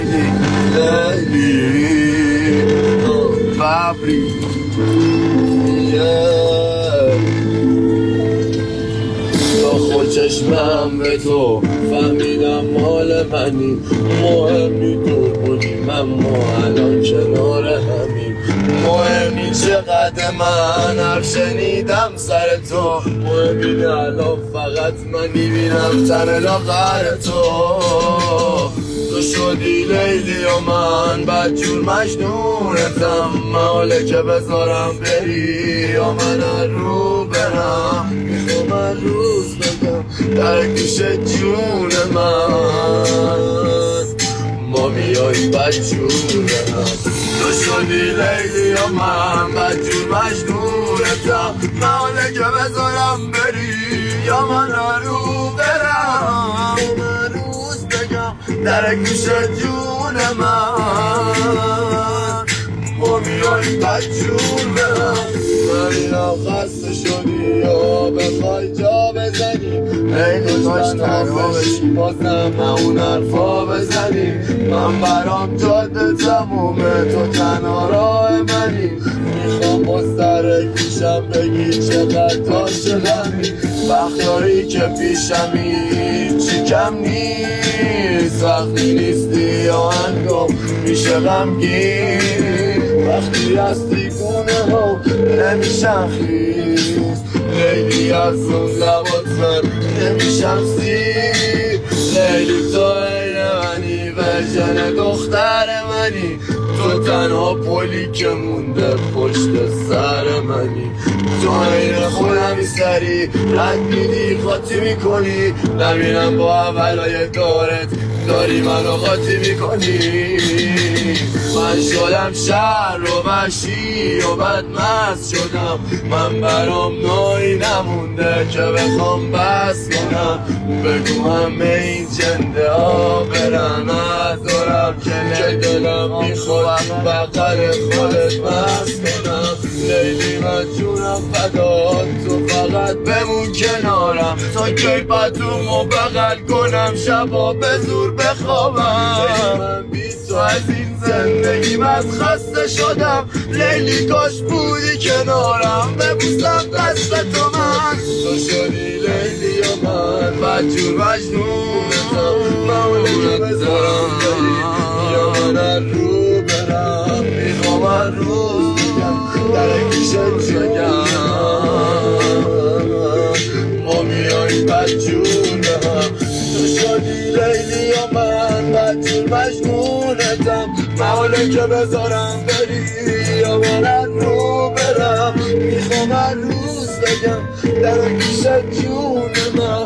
لیلی لیلی ببری تا خود چشمم به تو فهمیدم مال منی مهمی دور بودیم اما الان کنار همیم مهمی چقدر من حرف شنیدم سر تو مهمی الان فقط من میبینم تن لاغر تو تو شدی لیلی و من بدجور مجنونتم محاله که بذارم بری یا من رو برم میخوام هر روز بگم در گوش جون من ما میایی بدجورم تو شدی لیلی و من بدجور مجنونتم محاله که بذارم بری یا من رو برم در گوش جون من ما میایی بدجورم من خسته شدی یا بخوای جا بزنی ای کاش تنها بشی بازم اون حرفا بزنی من برام جاده تمومه تو تنها راه منی میخوام با سر گوشم بگی چقدر عاشقمی وقتایی که پیشمی چی کم نیست وقتی نیستی آهنگم میشه غمگین وقتی هستی گونه ها نمیشم خیز لیلی از اون لبات من نمیشم سیر لیلی تو عین منی ورژن دختر منی تو تنها پلی که مونده پشت سر منی تو عین خودمی سری رد میدی خاطی میکنی نبینم با اولای دارت داری منو قاطی میکنی من شدم شهر و وحشی و بدمست شدم من برام نایی نمونده که بخوام بس کنم بگو همه این جنده ها برن از دارم که دلم میخواد بغل خودت بس کنم لیلی من جونم فدات تو فقط بمون کنارم تا کی پتومو بغل کنم شبا به زور بخوابم من بی تو از این زندگی من خسته شدم لیلی کاش بودی کنارم ببوسم دست تو من تو شدی لیلی و من بدجور مجنونتم محاله بذارم بری یا من رو برم میخوام هر روز بگم در گوشت بگم ما میایی بدجور به هم تو شدی لیلی و من بدجور مجنونتم محاله که بذارم بری یا من رو برم میخوام هر روز بگم در گوشت جون من